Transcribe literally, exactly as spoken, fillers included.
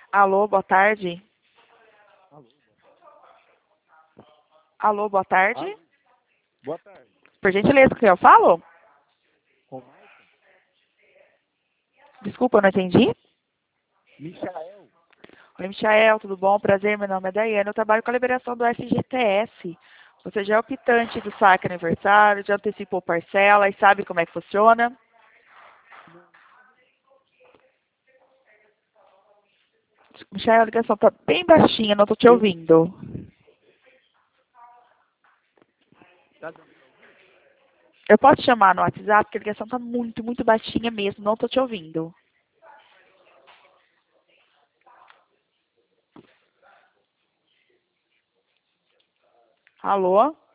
Alô, boa tarde. Alô, boa tarde. Alô, boa tarde. Por gentileza, com quem eu falo? Com Maicon? Desculpa, eu não entendi. Michael? Oi, Michael, tudo bom? Prazer, meu nome é Daiane. Eu trabalho com a liberação do F G T S. Você já é optante do saque aniversário, já antecipou parcela e sabe como é que funciona? Michael, a ligação está bem baixinha, não estou te Eu? ouvindo. Tá dando? Eu posso te chamar no WhatsApp, porque a ligação está muito, muito baixinha mesmo, não estou te ouvindo. Alô?